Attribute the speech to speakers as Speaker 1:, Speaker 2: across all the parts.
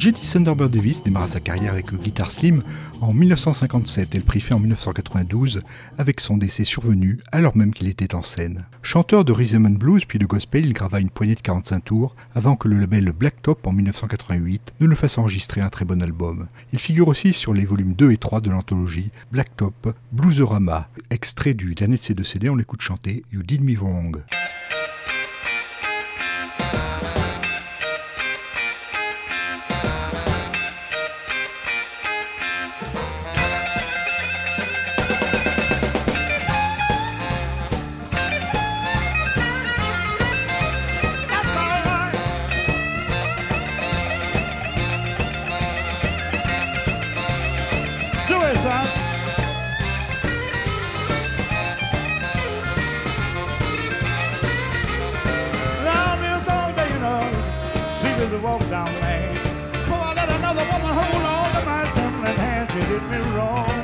Speaker 1: Jenny Thunderbird Davis démarra sa carrière avec le Guitar Slim en 1957 et le prix fait en 1992 avec son décès survenu alors même qu'il était en scène. Chanteur de rhythm and blues puis de gospel, il grava une poignée de 45 tours avant que le label Blacktop en 1988 ne le fasse enregistrer un très bon album. Il figure aussi sur les volumes 2 et 3 de l'anthologie Blacktop Bluesorama. Extrait du dernier de ces deux CD, on l'écoute chanter You Did Me Wrong.
Speaker 2: Walk down the lane. Before I let another woman hold on to my trembling hand, she did me wrong.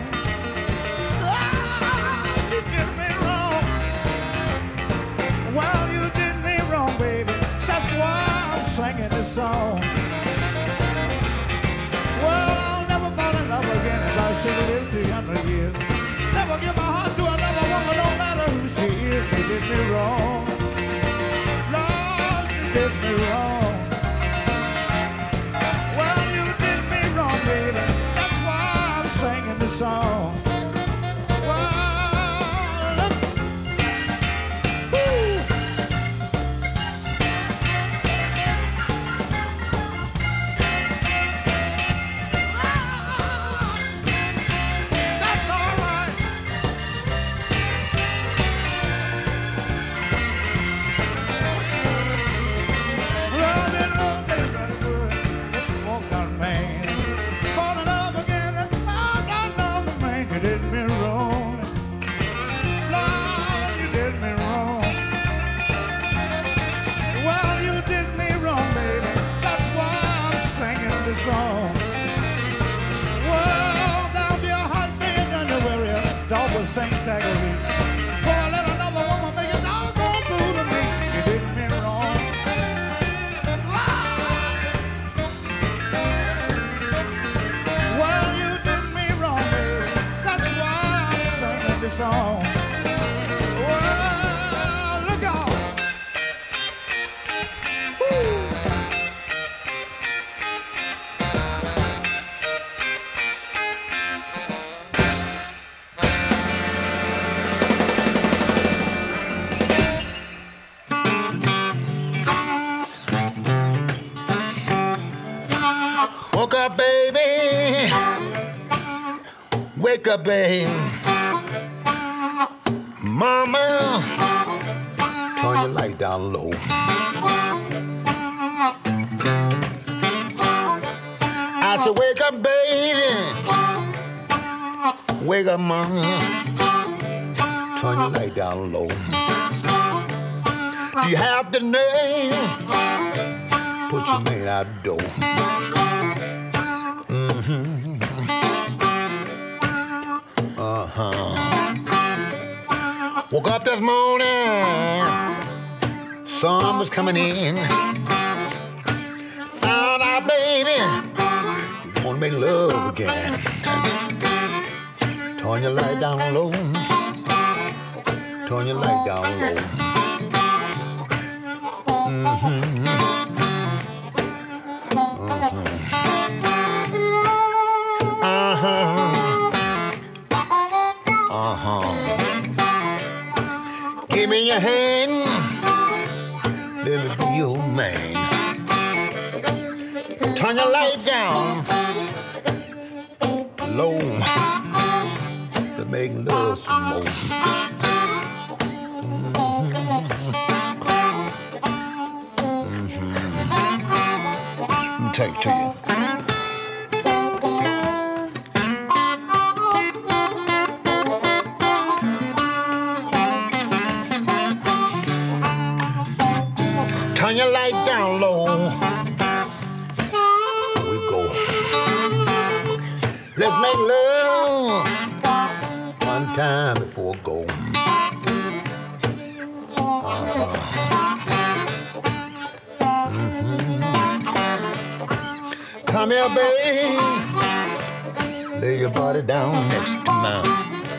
Speaker 2: Ah, she did me wrong. Well, you did me wrong, baby. That's why I'm singing this song. Well, I'll never fall in love again if I should live 300 years. Never give my heart to another woman, no matter who she is. She did me wrong. Lord, she did me wrong. Song. Well, look. Woo. That's all right. Well, I've been wrong, everybody good. Let me walk down, man. Fall in love again and you did me wrong. Lord, you did me wrong. Well, you did me wrong, baby. That's why I'm singing this song. Well, there'll be a hot day in January. Dog will sing staggerly. For I let another woman make a doggone fool of me. She did me wrong. Lord. Well, you did me wrong, baby. The song. Well, look out. Woo.
Speaker 3: Woke up, baby. Wake up, baby. Mama, turn your light down low. I said, wake up, baby. Wake up, mama. Turn your light down low. Do you have the nerve? Put your man out the door. Woke up this morning, sun was coming in. Found out, baby, you wanna make love again. Turn your light down low. Turn your light down low. Give me your hand, let me be your man. Turn your light down low to make love some more. Let me take it to you. Turn your light down low. Here we go. Let's make love one time before go. Come here, baby. Lay your body down next to mine.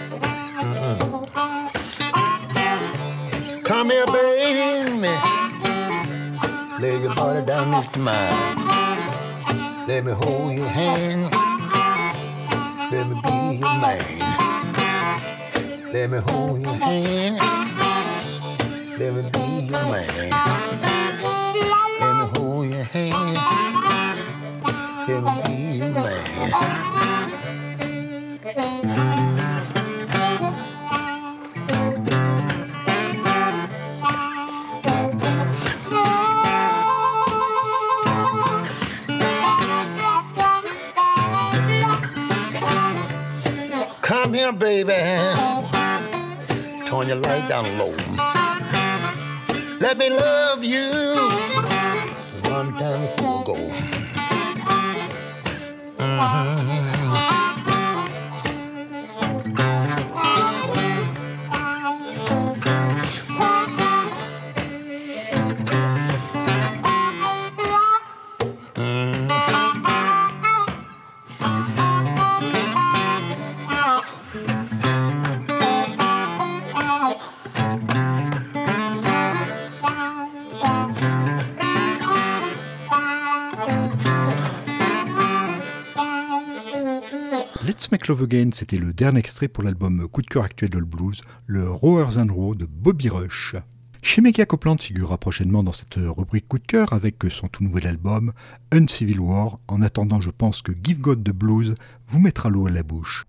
Speaker 3: Come here, baby. Lay your body down next to mine. Let me hold your hand. Let me be your man. Let me hold your hand. Let me be your man. Let me hold your hand. Let me be your man. Come here, baby. Turn your light down low. Let me love you one time before I go.
Speaker 1: Let's Make Love Again, c'était le dernier extrait pour l'album coup de cœur actuel de le blues, le Rowers and Row de Bobby Rush. Shemekia Copeland figurera prochainement dans cette rubrique coup de cœur avec son tout nouvel album Uncivil War. En attendant, je pense que Give God the Blues vous mettra l'eau à la bouche.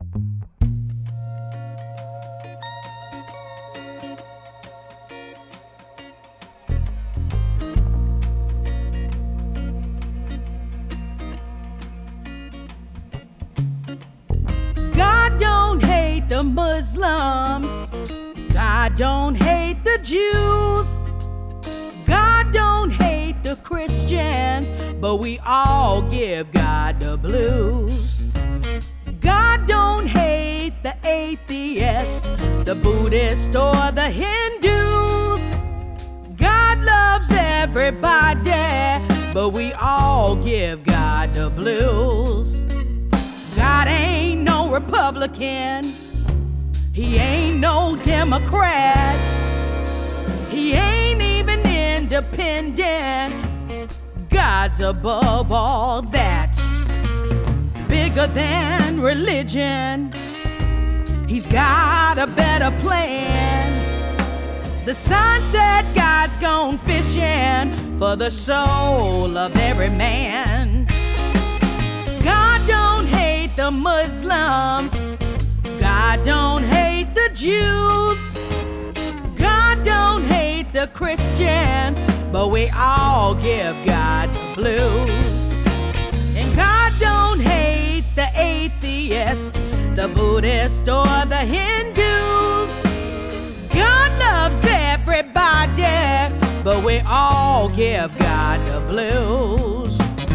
Speaker 4: God don't hate the Muslims. God don't hate the Jews. God don't hate the Christians, but we all give God the blues. God don't hate the atheist, the Buddhist, or the Hindus. God loves everybody, but we all give God the blues. God ain't no Republican. He ain't no Democrat. He ain't even independent. God's above all that. Bigger than religion. He's got a better plan. The sun said God's gone fishing for the soul of every man. God don't hate the Muslims. God don't hate the Jews. God don't hate the Christians, but we all give God the blues. And God don't hate the atheist, the Buddhist, or the Hindus. God loves everybody, but we all give God the blues.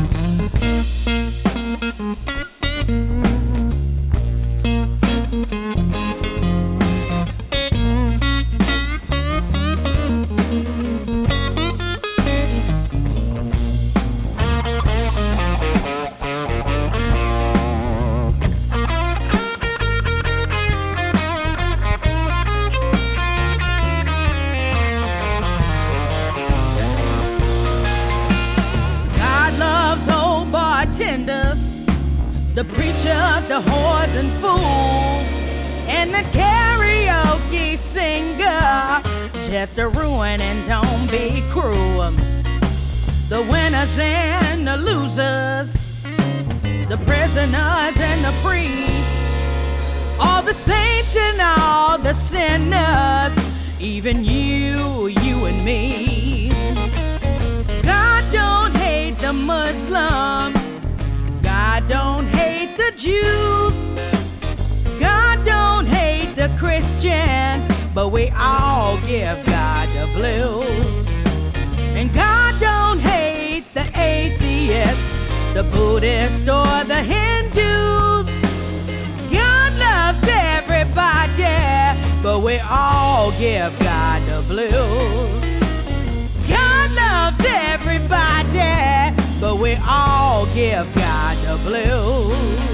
Speaker 4: The preachers, the whores and fools, and the karaoke singer, just to ruin and don't be cruel. The winners and the losers, the prisoners and the priests, all the saints and all the sinners, even you and me. God don't hate the Muslims. God don't hate the Jews. God don't hate the Christians, but we all give God the blues. And God don't hate the atheist, the Buddhist, or the Hindus. God loves everybody, but we all give God the blues. God loves everybody, but we all give God the blues.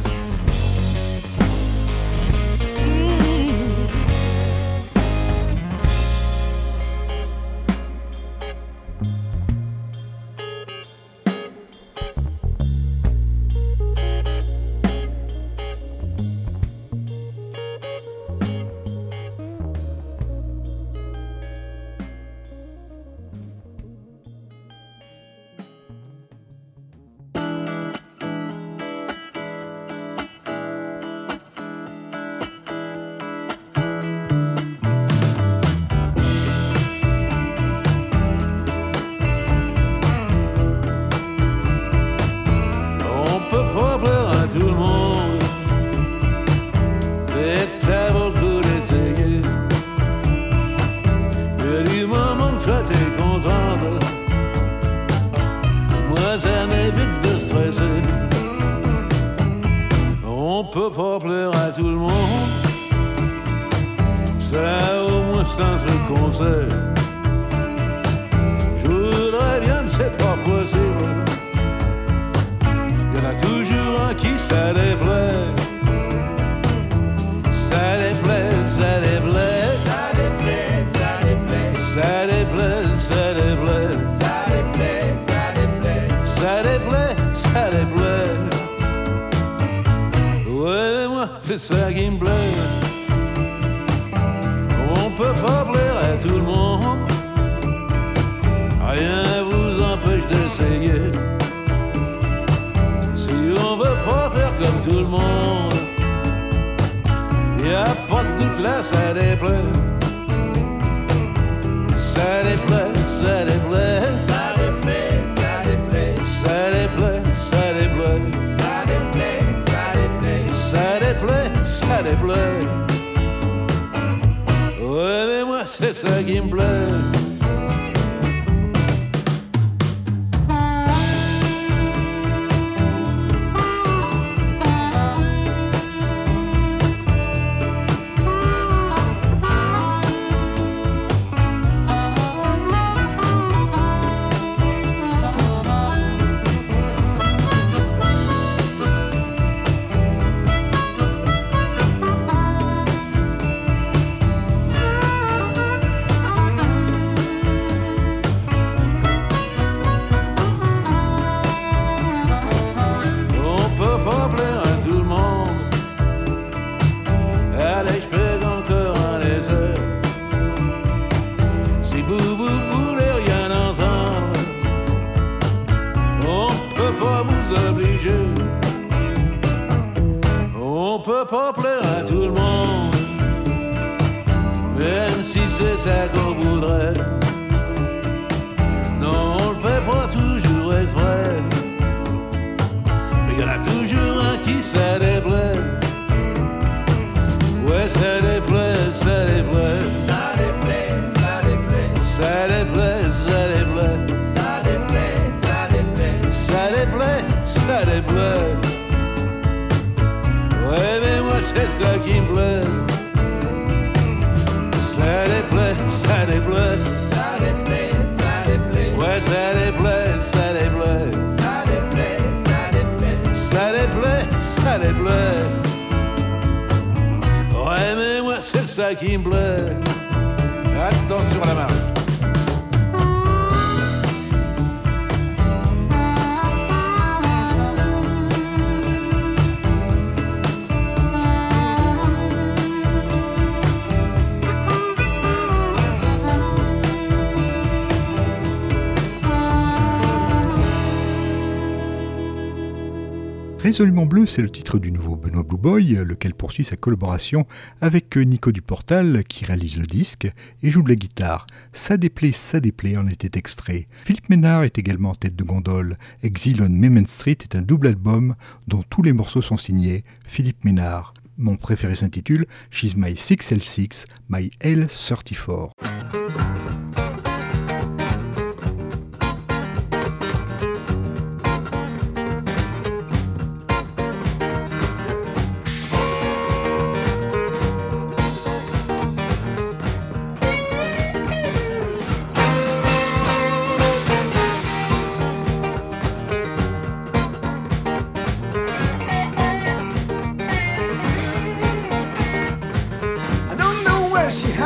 Speaker 5: C'est ça qui me plaît. On peut pas plaire à tout le monde, rien vous empêche d'essayer. Si on veut pas faire comme tout le monde, y a pas de doute là, ça déplaît. Ça déplaît, ça déplaît, ça déplaît, ça déplaît, ça déplaît, ça déplaît, ça déplaît, ça déplaît, ça déplaît, ça déplaît. Ouais, mais moi c'est ça qui me plaît. Pas plaire à tout le monde, même si c'est ça qu'on voudrait. Non, on le fait pas toujours exprès, mais y'en a toujours un qui ça déplaît. Ouais, ça déplaît, ça déplaît, ça déplaît, ça déplaît, ça déplaît, ça déplaît, ça déplaît, ça déplaît, ça déplaît, ça déplaît. Ouais, mais moi c'est ça qui me plaît. Ça déplaît, ça déplaît, ça déplaît, ça déplaît. Ouais, ça déplaît, ça déplaît, ça déplaît, ça déplaît, ça déplaît, ça déplaît. Ouais, mais moi c'est ça qui me plaît. Attention à la marche.
Speaker 1: Résolument bleu, c'est le titre du nouveau Benoît Blue Boy, lequel poursuit sa collaboration avec Nico Duportal, qui réalise le disque et joue de la guitare. Ça déplaît en était extrait. Philippe Ménard est également en tête de gondole. Exile on Main Street est un double album dont tous les morceaux sont signés Philippe Ménard. Mon préféré s'intitule She's My 6L6, My L34.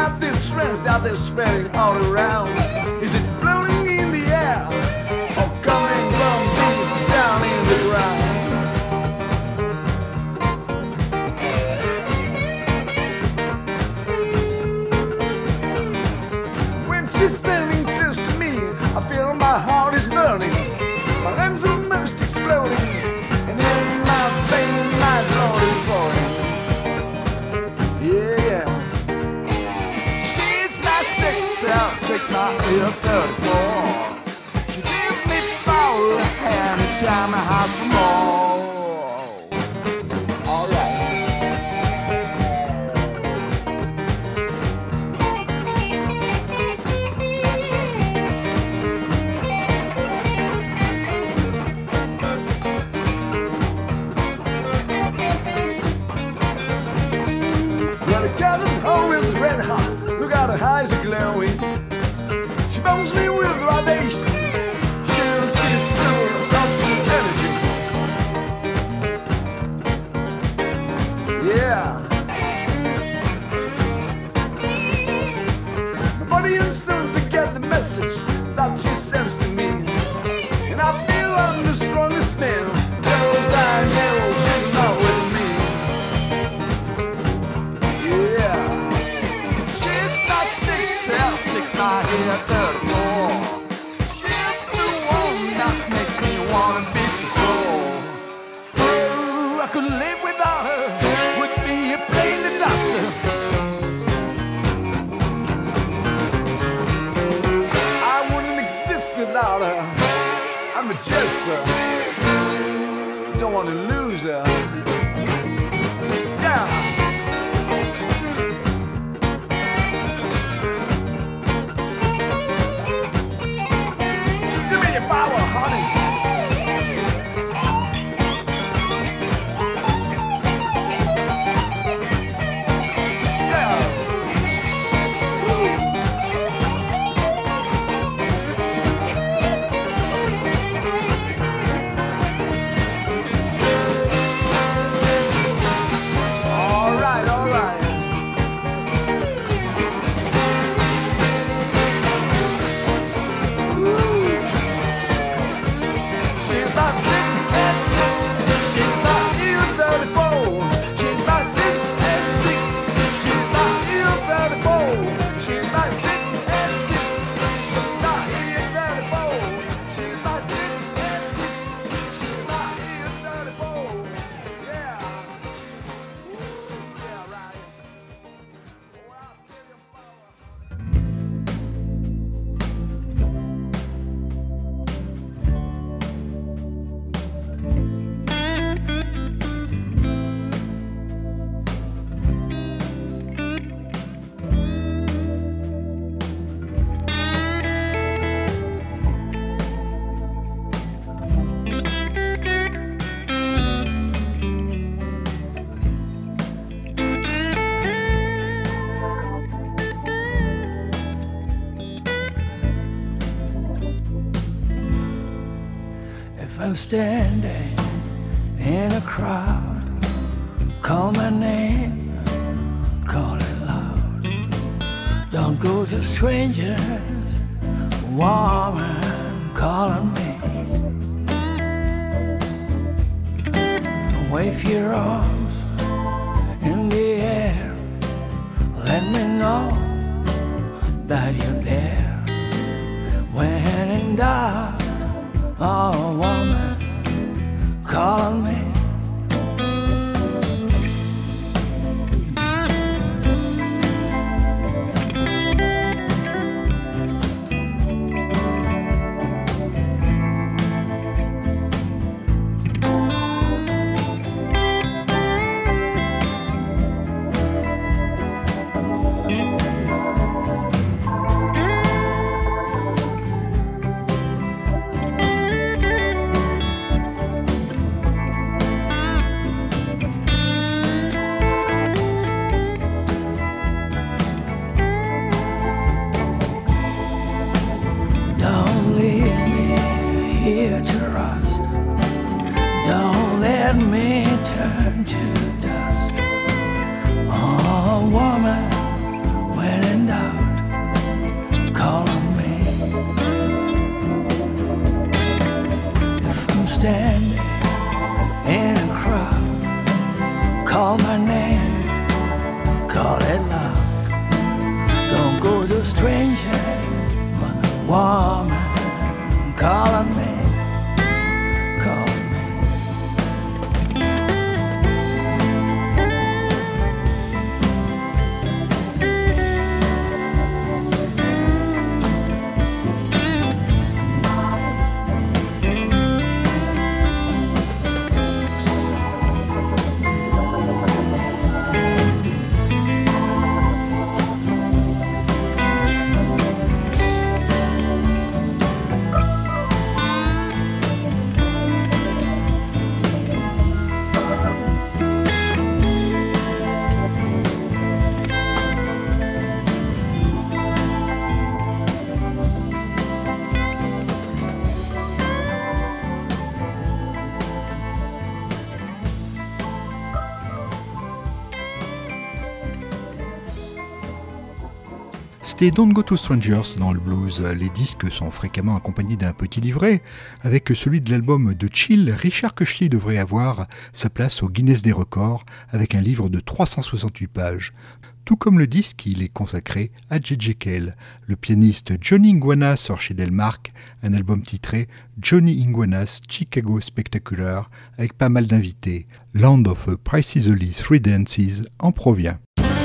Speaker 5: got this strength out there spreading all around? Is it floating in the air or coming from deep down in the ground? When she's standing close to me, I feel my heart is burning, my lungs almost exploding, and in my vein my blood is pouring. Yeah, she's my six my ear 34. She gives me power anytime I have for more. All right. Red hot, look at her eyes are glowing. She bombs me with radiation. She sees through lots of energy. Yeah. My body and soul to get the message that she sends to me, and I feel I'm the strongest man, 'cause I know she's not with me. Yeah. Six my head 34. She's the one that makes me wanna beat the score. Oh, I could live without her, would be a plain disaster. I wouldn't exist without her. I'm a jester, don't want to lose her. Yeah. Power, honey. Yeah. All right, all right. I'm standing in a crowd, call my name, call it loud. Don't go to strangers, woman calling me. Wave your arms in the air, let me know that you're there. When in doubt, oh, woman, call me. call it love. Don't go to strangers, woman, calling me, calling me.
Speaker 1: C'était Don't Go to Strangers dans le blues. Les disques sont fréquemment accompagnés d'un petit livret. Avec celui de l'album de Chill, Richard Cushley devrait avoir sa place au Guinness des records avec un livre de 368 pages. Tout comme le disque, il est consacré à J.J. Cale. Le pianiste Johnny Iguana sort chez Delmark un album titré Johnny Iguana's Chicago Spectacular avec pas mal d'invités. Land of Price Easily Three Dances en provient.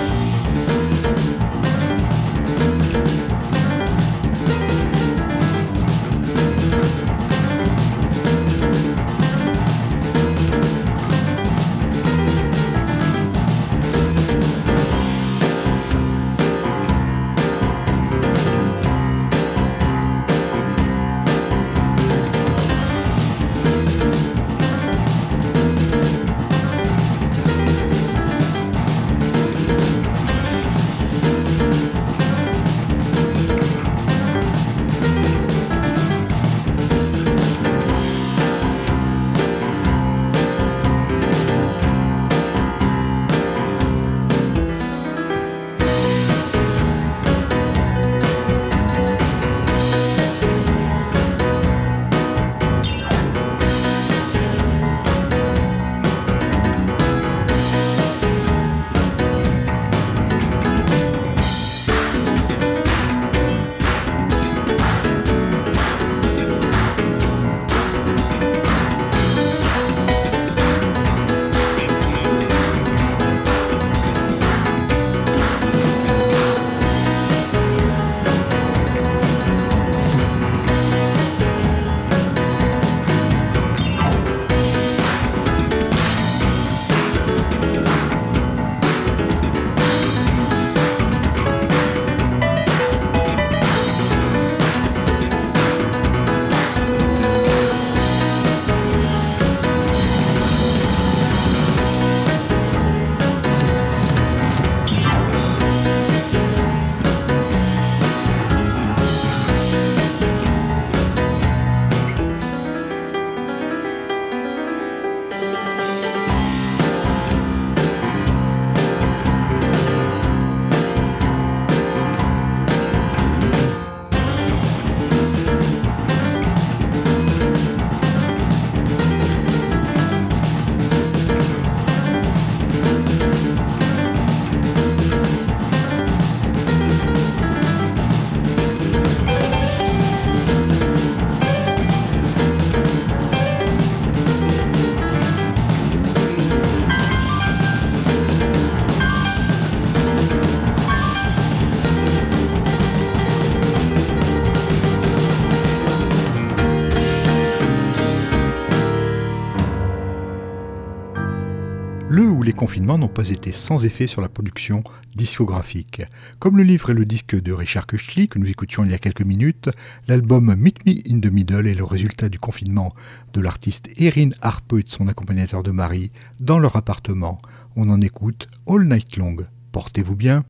Speaker 1: Les confinements n'ont pas été sans effet sur la production discographique. Comme le livre et le disque de Richard Cushley que nous écoutions il y a quelques minutes, l'album Meet Me in the Middle est le résultat du confinement de l'artiste Erin Harpe et de son accompagnateur de mari dans leur appartement. On en écoute All Night Long. Portez-vous bien.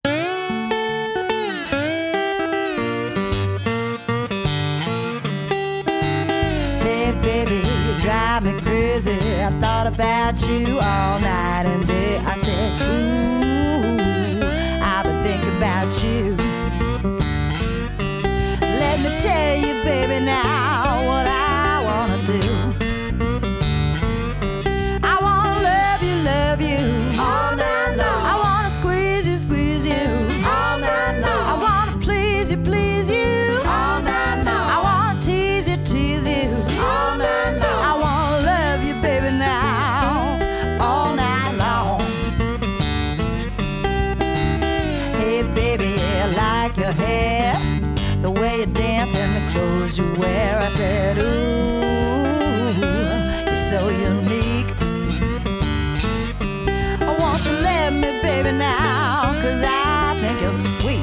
Speaker 6: Hey baby, you drive me crazy. I thought about you all night and day. I said, ooh, I've been thinking about you. Let me tell you, baby, now what I wanna do. I wanna love you all night long. I wanna squeeze you baby, I like your hair, the way you dance and the clothes you wear. I said, ooh, you're so unique. Won't you let me, baby, now, 'cause I think you're sweet.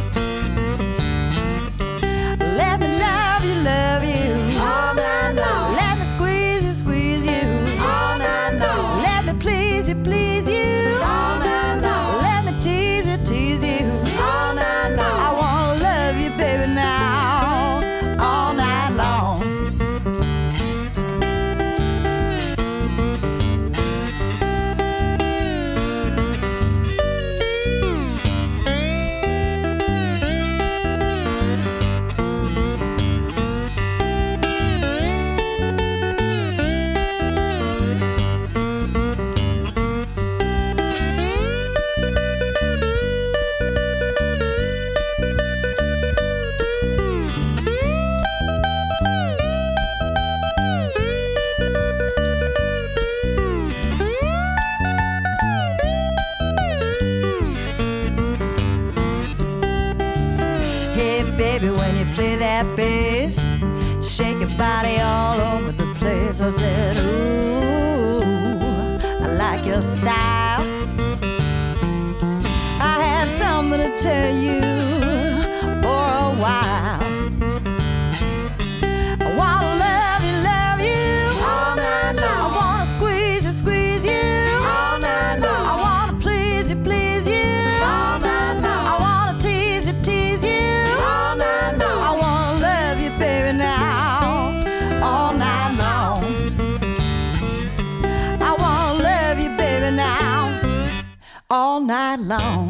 Speaker 6: Let me love you all night long. Let me squeeze you all night long. Let me please you all night long. Let me tease you all night long. I wanna love you, baby, now, all night long. Baby, when you play that bass, shake your body all over the place. I said, ooh, I like your style. I had something to tell you for a while. I wanna love you all night long. I wanna squeeze you all night long. I wanna please you all night long. I wanna tease you all night long. I wanna love you, baby, now, all night long. I wanna love you, baby, now, all night long.